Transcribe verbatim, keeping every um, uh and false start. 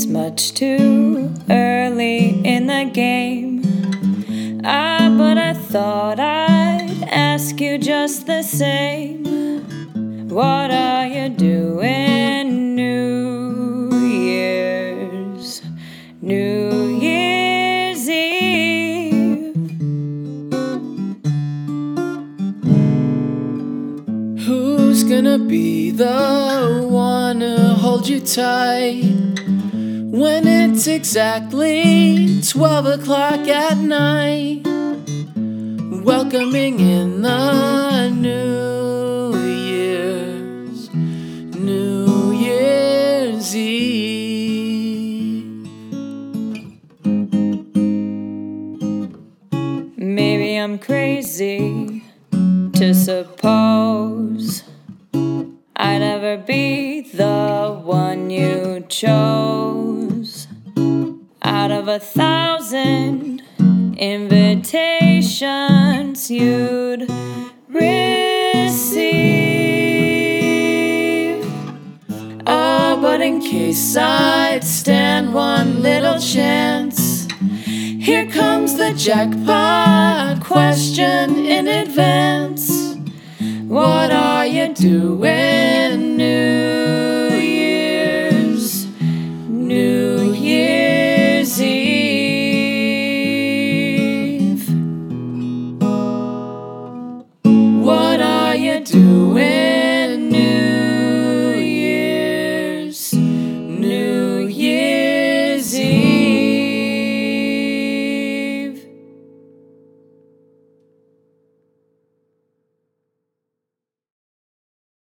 it's much too early in the game. Ah, but I thought I'd ask you just the same. What are you doing New Year's, New Year's Eve? Who's gonna be the one to hold you tight when it's exactly twelve o'clock at night? Welcoming in the New Year's, New Year's Eve. Maybe I'm crazy to suppose I'd ever be the one you chose. Out of a thousand invitations you'd receive. Oh, but in case I'd stand one little chance, here comes the jackpot question in advance. What are you doing